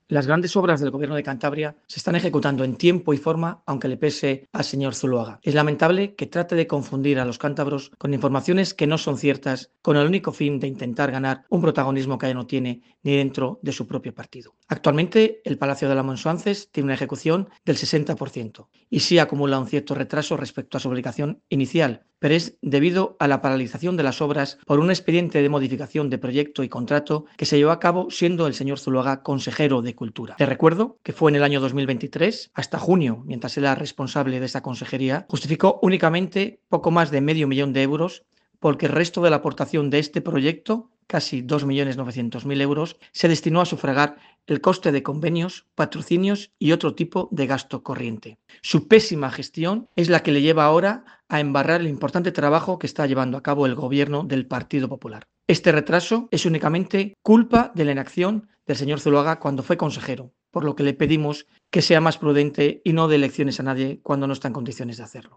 Las grandes obras del Gobierno de Cantabria se están ejecutando en tiempo y forma, aunque le pese al señor Zuluaga. Es lamentable que trate de confundir a los cántabros con informaciones que no son ciertas, con el único fin de intentar ganar un protagonismo que ya no tiene ni dentro de su propio partido. Actualmente, el Palacio de la Monsuances tiene una ejecución del 60% y sí acumula un cierto retraso respecto a su obligación inicial, pero es debido a la paralización de las obras por un expediente de modificación de proyecto y contrato que se llevó a cabo siendo el señor Zuluaga consejero de Cultura. Te recuerdo que fue en el año 2023, hasta junio, mientras era responsable de esa consejería, justificó únicamente poco más de medio millón de euros porque el resto de la aportación de este proyecto, casi 2.900.000 euros, se destinó a sufragar el coste de convenios, patrocinios y otro tipo de gasto corriente. Su pésima gestión es la que le lleva ahora a embarrar el importante trabajo que está llevando a cabo el gobierno del Partido Popular. Este retraso es únicamente culpa de la inacción del señor Zuluaga cuando fue consejero, por lo que le pedimos que sea más prudente y no dé lecciones a nadie cuando no está en condiciones de hacerlo.